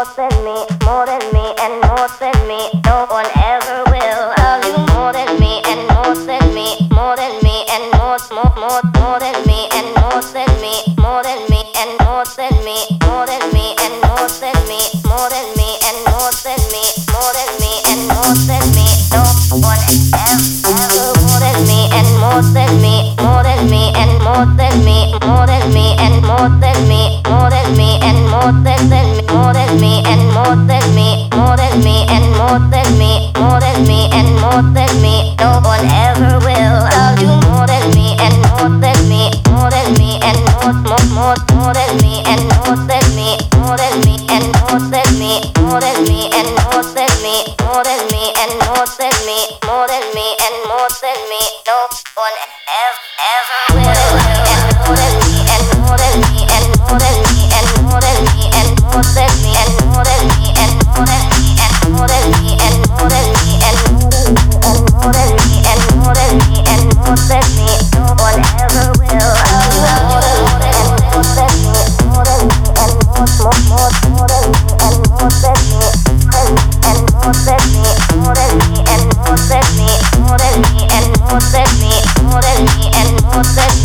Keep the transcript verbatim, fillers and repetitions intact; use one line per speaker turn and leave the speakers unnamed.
more than me, more than me, and more than me. No one ever will love you more than me, and more than me, more than me, and more, more, more, more than me, and more than me, more than me, and more than me, more than me, and more than me, more than me, and more than me, more than me, and more than me. No one ever, ever more than me, and more than me, more than me, and more than me, more than me, and more than me, more than me, and more than than me, more than me, and more than me, more than me, and more than me, more than me, and more than me. No one ever will love you more than me, and more than me, more than me, and more, more, more, more than me, and more than me, more than me, and more than me, more than me, and more than me, more than me, and more than me, more than me, and more than me. No one ever, ever will. And more than me, and more than me, and more than me, and more than me, and more than me, and more than me, and more than me, and more than me, and more than me, and more than me, and more than me, and more than me. No one ever will. More than more than more than me, more than me, and more, more, more, more than me, and more than me, and more than me, more than me, and more than me, more than me, and more than me, more than me, and more than me.